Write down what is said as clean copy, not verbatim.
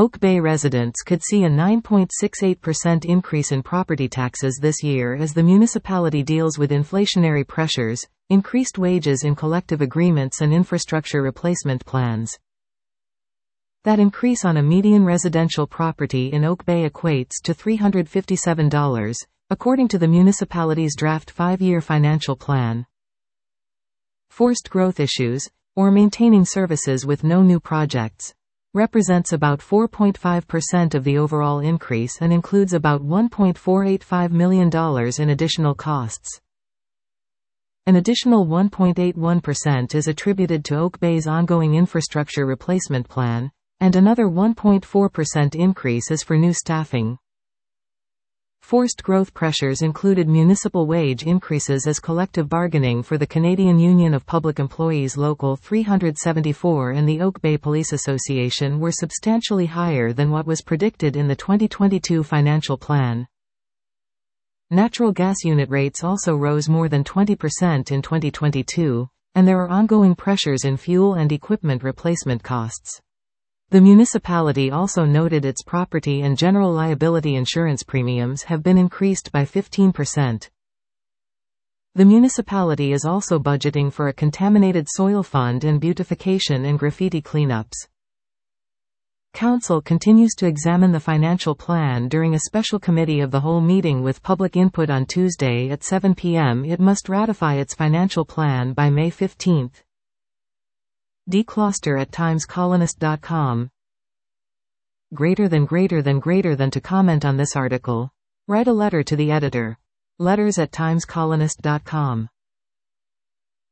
Oak Bay residents could see a 9.68% increase in property taxes this year as the municipality deals with inflationary pressures, increased wages in collective agreements and infrastructure replacement plans. That increase on a median residential property in Oak Bay equates to $357, according to the municipality's draft 5-year financial plan. Forced growth issues, or maintaining services with no new projects, represents about 4.5% of the overall increase and includes about $1.485 million in additional costs. An additional 1.81% is attributed to Oak Bay's ongoing infrastructure replacement plan, and another 1.4% increase is for new staffing. Forced growth pressures included municipal wage increases as collective bargaining for the Canadian Union of Public Employees Local 374 and the Oak Bay Police Association were substantially higher than what was predicted in the 2022 financial plan. Natural gas unit rates also rose more than 20% in 2022, and there are ongoing pressures in fuel and equipment replacement costs. The municipality also noted its property and general liability insurance premiums have been increased by 15%. The municipality is also budgeting for a contaminated soil fund and beautification and graffiti cleanups. Council continues to examine the financial plan during a special committee of the whole meeting with public input on Tuesday at 7 p.m. It must ratify its financial plan by May 15. Decloster at timescolonist.com. Greater than to comment on this article. Write a letter to the editor. Letters at timescolonist.com.